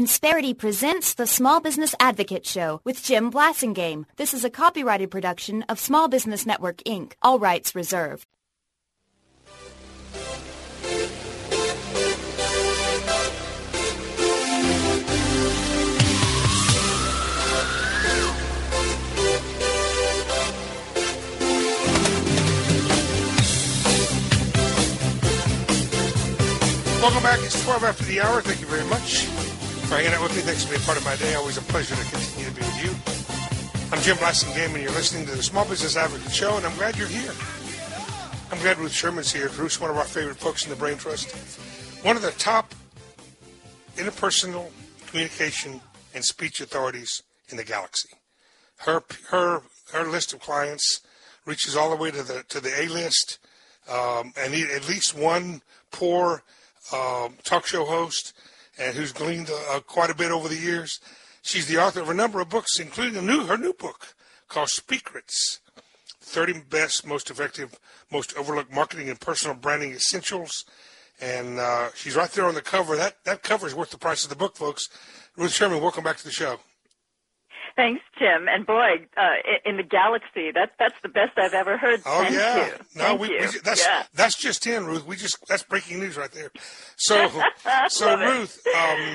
Insperity presents the Small Business Advocate Show with Jim Blasingame. This is a copyrighted production of Small Business Network, Inc., all rights reserved. Welcome back. It's 12 after the hour. Thank you very much for hanging out with me. Thanks for being part of my day. Always a pleasure to continue to be with you. I'm Jim Blasingame, and you're listening to the Small Business Advocate Show, and I'm glad you're here. I'm glad Ruth Sherman's here. Ruth's one of our favorite folks in the Brain Trust. One of the top interpersonal communication and speech authorities in the galaxy. Her list of clients reaches all the way to the A list, and at least one poor talk show host, and who's gleaned quite a bit over the years. She's the author of a number of books, including her new book called Speakrets, 30 Best, Most Effective, Most Overlooked Marketing and Personal Branding Essentials. And she's right there on the cover. That cover is worth the price of the book, folks. Ruth Sherman, welcome back to the show. Thanks, Jim. And boy, in the galaxy, that's the best I've ever heard. Oh, Thank yeah. you. No, Thank that's just in, Ruth. That's breaking news right there. So Ruth,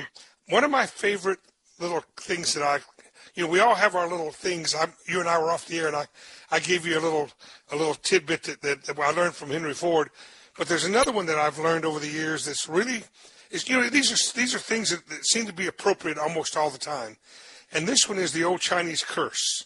one of my favorite little things that we all have our little things. You and I were off the air, and I gave you a little tidbit that I learned from Henry Ford. But there's another one that I've learned over the years that's really these are things that seem to be appropriate almost all the time. And this one is the old Chinese curse.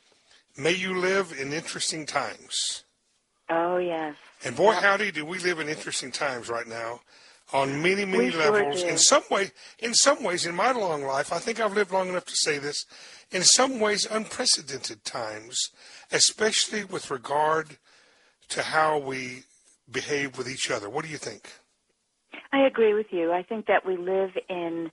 May you live in interesting times. Oh, yes. And boy, howdy, do we live in interesting times right now on many, many levels. Sure do. In some ways, in my long life, I think I've lived long enough to say this, in some ways unprecedented times, especially with regard to how we behave with each other. What do you think? I agree with you. I think that we live in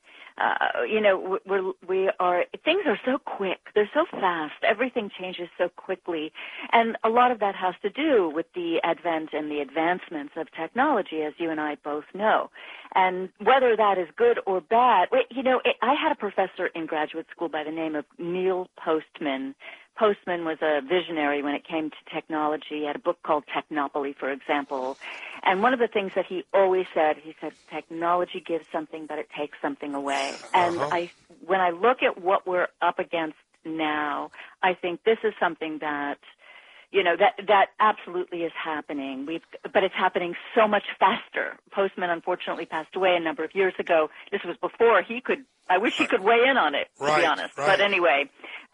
things are so quick. They're so fast. Everything changes so quickly. And a lot of that has to do with the advent and the advancements of technology, as you and I both know. And whether that is good or bad, I had a professor in graduate school by the name of Neil Postman. Postman was a visionary when it came to technology. He had a book called Technopoly, for example. And one of the things that he always said, technology gives something, but it takes something away. And when I look at what we're up against now, I think this is something that, that absolutely is happening. But it's happening so much faster. Postman unfortunately passed away a number of years ago. This was before he could. I wish he could weigh in on it, to be honest. Right. But anyway,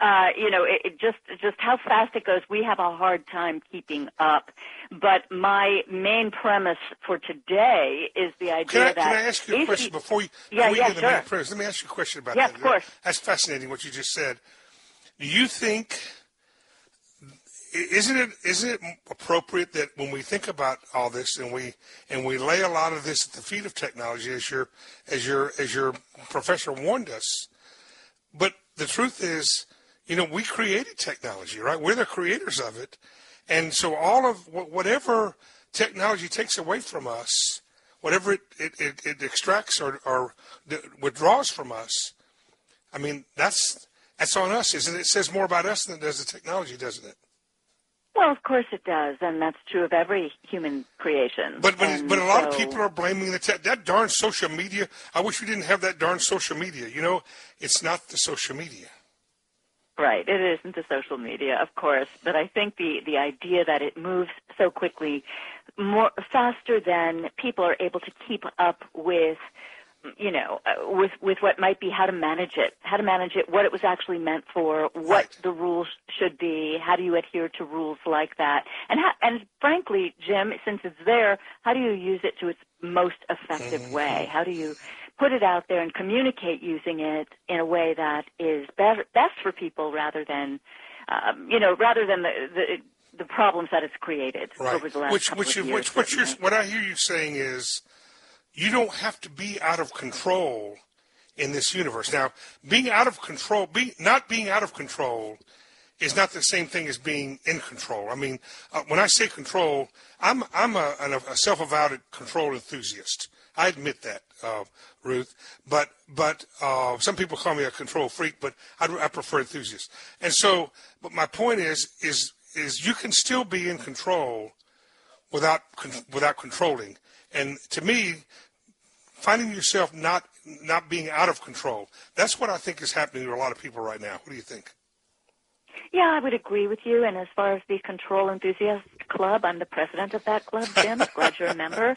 it just how fast it goes. We have a hard time keeping up. But my main premise for today is the idea Can I ask you a question before you get to the main premise? Let me ask you a question about that. Yeah, of course. That's fascinating what you just said. Do you think? Isn't it appropriate that when we think about all this and we lay a lot of this at the feet of technology, as your professor warned us, but the truth is, we created technology, right? We're the creators of it, and so all of whatever technology takes away from us, whatever it extracts or withdraws from us, I mean that's on us, isn't it? It says more about us than it does the technology, doesn't it? Well, of course it does, and that's true of every human creation. But a lot of people are blaming that darn social media. I wish we didn't have that darn social media. It's not the social media. Right, it isn't the social media, of course, but I think the idea that it moves so quickly, faster than people are able to keep up with, with what might be how to manage it, what it was actually meant for, what the rules should be, how do you adhere to rules like that, and frankly, Jim, since it's there, how do you use it to its most effective way? How do you put it out there and communicate using it in a way that is best for people rather than the problems that it's created over the last couple of years. What I hear you saying is, you don't have to be out of control in this universe. Now, not being out of control is not the same thing as being in control. I mean, when I say control, I'm a self-avowed control enthusiast. I admit that, Ruth. But some people call me a control freak, but I prefer enthusiast. And so, but my point is you can still be in control without controlling. And to me, finding yourself not being out of control, that's what I think is happening to a lot of people right now. What do you think? Yeah, I would agree with you. And as far as the Control Enthusiast Club, I'm the president of that club, Jim. Glad you're a member.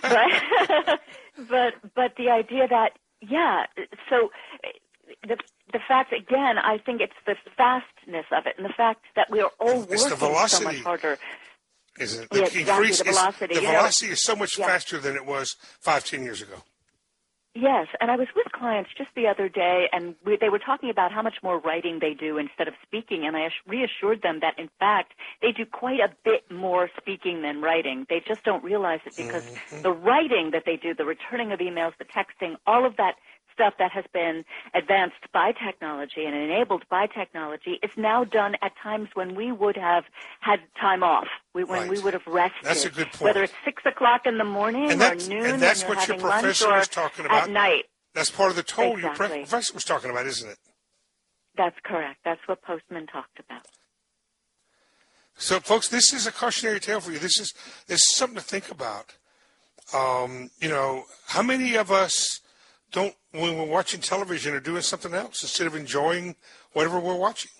But the idea that, yeah, so the fact, again, I think it's the fastness of it and the fact that we are all working so much harder. Isn't it? Yes, exactly, the velocity. The velocity is so much faster than it was 5-10 years ago. Yes, and I was with clients just the other day, and they were talking about how much more writing they do instead of speaking, and I reassured them that, in fact, they do quite a bit more speaking than writing. They just don't realize it because the writing that they do, the returning of emails, the texting, all of that stuff that has been advanced by technology and enabled by technology is now done at times when we would have had time off, when we would have rested. That's a good point. Whether it's 6 o'clock in the morning or noon, and that's what your professor was talking about at night. That's part of the toll Exactly. your professor was talking about, isn't it? That's correct. That's what Postman talked about. So, folks, this is a cautionary tale for you. This is something to think about. How many of us don't, when we're watching television, or doing something else instead of enjoying whatever we're watching?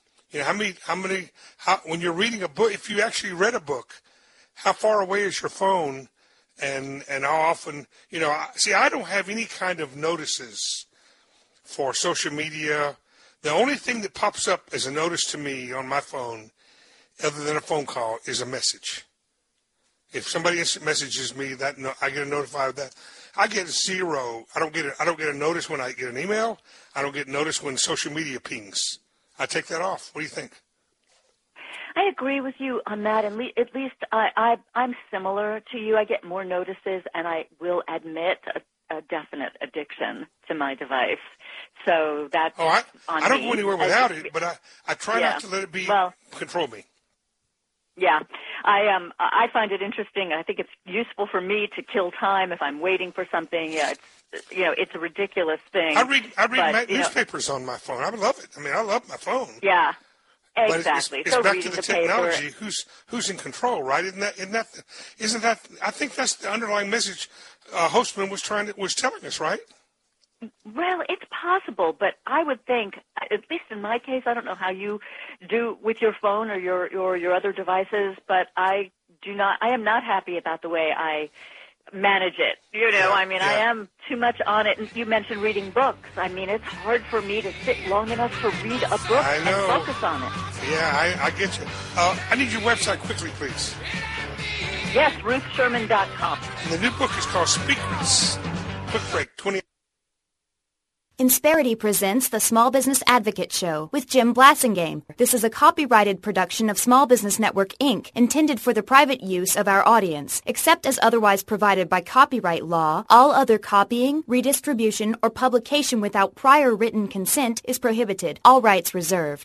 When you're reading a book, if you actually read a book, how far away is your phone, and how often, I don't have any kind of notices for social media. The only thing that pops up as a notice to me on my phone, other than a phone call, is a message. If somebody instant messages me, I get a notified of that. I get zero. I don't get a notice when I get an email. I don't get notice when social media pings. I take that off. What do you think? I agree with you on that. And at least I'm similar to you. I get more notices, and I will admit a definite addiction to my device. So that's I don't go anywhere without it, but I try not to let it control me. Yeah, I find it interesting. I think it's useful for me to kill time if I'm waiting for something. Yeah, it's a ridiculous thing. I read newspapers on my phone. I love it. I love my phone. Yeah, exactly. But it's back to the technology. Who's in control, right? Isn't that? I think that's the underlying message Hostman was telling us, right? Well, it's possible, but I would think, at least in my case, I don't know how you do with your phone or your other devices, but I am not happy about the way I manage it. I am too much on it. And you mentioned reading books. It's hard for me to sit long enough to read a book and focus on it. Yeah, I get you. I need your website quickly, please. Yes, RuthSherman.com. And the new book is called Speakers. Quick break, 20. Insperity presents the Small Business Advocate Show with Jim Blasingame. This is a copyrighted production of Small Business Network, Inc., intended for the private use of our audience. Except as otherwise provided by copyright law, all other copying, redistribution, or publication without prior written consent is prohibited. All rights reserved.